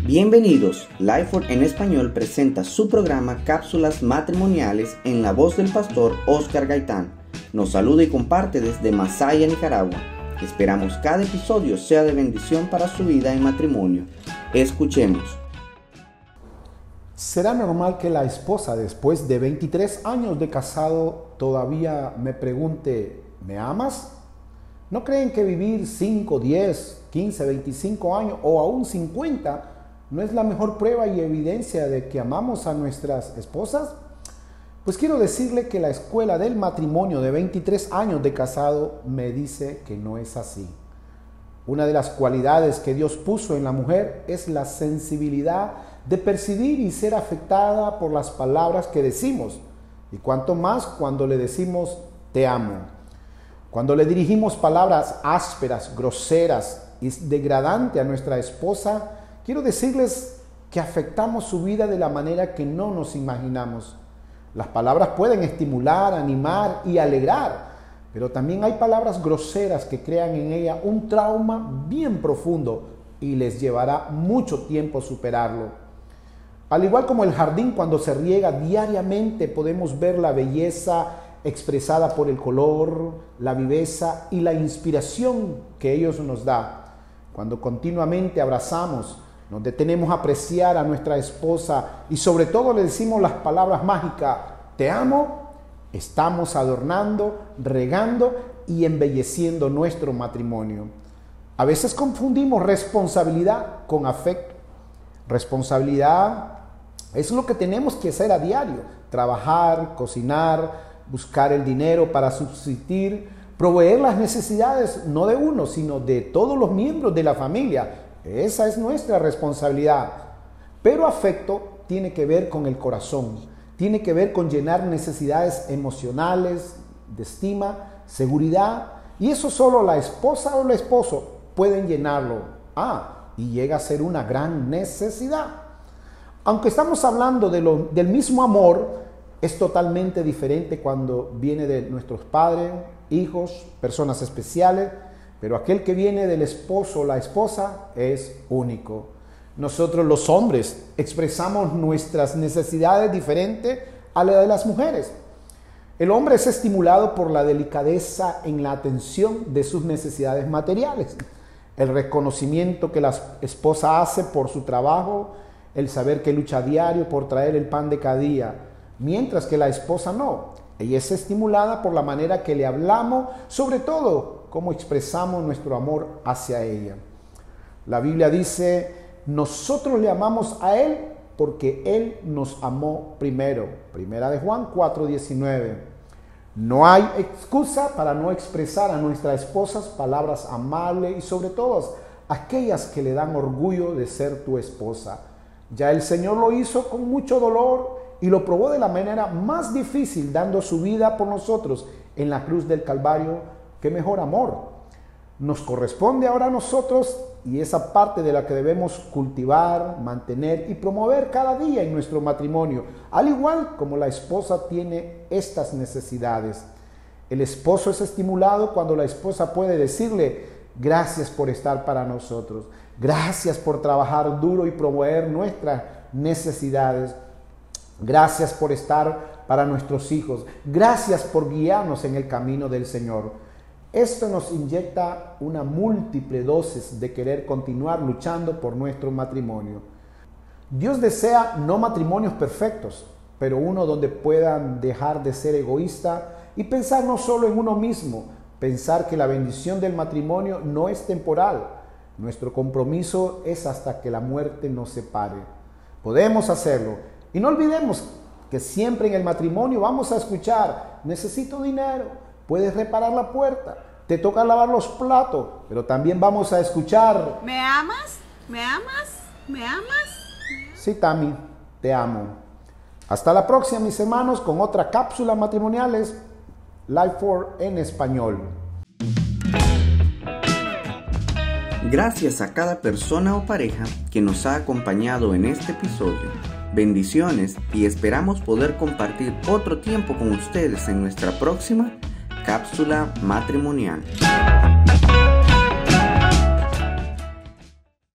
Bienvenidos, Lifeford en Español presenta su programa Cápsulas Matrimoniales en la voz del pastor Oscar Gaitán. Nos saluda y comparte desde Masaya, Nicaragua. Esperamos cada episodio sea de bendición para su vida en matrimonio. Escuchemos. ¿Será normal que la esposa, después de 23 años de casado, todavía me pregunte, ¿me amas? ¿No creen que vivir 5, 10, 15, 25 años o aún 50 no es la mejor prueba y evidencia de que amamos a nuestras esposas? Pues quiero decirle que la escuela del matrimonio de 23 años de casado me dice que no es así. Una de las cualidades que Dios puso en la mujer es la sensibilidad de percibir y ser afectada por las palabras que decimos, y cuanto más cuando le decimos te amo. Cuando le dirigimos palabras ásperas, groseras y degradantes a nuestra esposa, quiero decirles que afectamos su vida de la manera que no nos imaginamos. Las palabras pueden estimular, animar y alegrar, pero también hay palabras groseras que crean en ella un trauma bien profundo y les llevará mucho tiempo superarlo. Al igual como el jardín cuando se riega diariamente, podemos ver la belleza expresada por el color, la viveza y la inspiración que ellos nos da. Cuando continuamente abrazamos, nos detenemos a apreciar a nuestra esposa y sobre todo le decimos las palabras mágicas, te amo, estamos adornando, regando y embelleciendo nuestro matrimonio. A veces confundimos responsabilidad con afecto. Responsabilidad es lo que tenemos que hacer a diario, trabajar, cocinar, buscar el dinero para subsistir, proveer las necesidades no de uno, sino de todos los miembros de la familia. Esa es nuestra responsabilidad. Pero afecto tiene que ver con el corazón, tiene que ver con llenar necesidades emocionales, de estima, seguridad, y eso solo la esposa o el esposo pueden llenarlo. Y llega a ser una gran necesidad. Aunque estamos hablando del mismo amor, es totalmente diferente cuando viene de nuestros padres, hijos, personas especiales, pero aquel que viene del esposo o la esposa es único. Nosotros los hombres expresamos nuestras necesidades diferentes a la de las mujeres. El hombre es estimulado por la delicadeza en la atención de sus necesidades materiales, el reconocimiento que la esposa hace por su trabajo, el saber que lucha a diario por traer el pan de cada día, mientras que la esposa no. Ella es estimulada por la manera que le hablamos, sobre todo cómo expresamos nuestro amor hacia ella. La Biblia dice, nosotros le amamos a Él porque Él nos amó primero. Primera de Juan 4:19. No hay excusa para no expresar a nuestras esposas palabras amables y sobre todo aquellas que le dan orgullo de ser tu esposa. Ya el Señor lo hizo con mucho dolor y lo probó de la manera más difícil, dando su vida por nosotros en la cruz del Calvario. ¡Qué mejor amor! Nos corresponde ahora a nosotros y esa parte de la que debemos cultivar, mantener y promover cada día en nuestro matrimonio, al igual como la esposa tiene estas necesidades. El esposo es estimulado cuando la esposa puede decirle, gracias por estar para nosotros, gracias por trabajar duro y promover nuestras necesidades, gracias por estar para nuestros hijos, gracias por guiarnos en el camino del Señor. Esto nos inyecta una múltiple dosis de querer continuar luchando por nuestro matrimonio. Dios desea no matrimonios perfectos, pero uno donde puedan dejar de ser egoísta y pensar no solo en uno mismo, pensar que la bendición del matrimonio no es temporal. Nuestro compromiso es hasta que la muerte nos separe. Podemos hacerlo y no olvidemos que siempre en el matrimonio vamos a escuchar, necesito dinero. Puedes reparar la puerta, te toca lavar los platos, pero también vamos a escuchar. ¿Me amas? ¿Me amas? ¿Me amas? Sí, Tami, te amo. Hasta la próxima, mis hermanos, con otra cápsula matrimoniales, Lifeford en español. Gracias a cada persona o pareja que nos ha acompañado en este episodio. Bendiciones y esperamos poder compartir otro tiempo con ustedes en nuestra próxima cápsula matrimonial.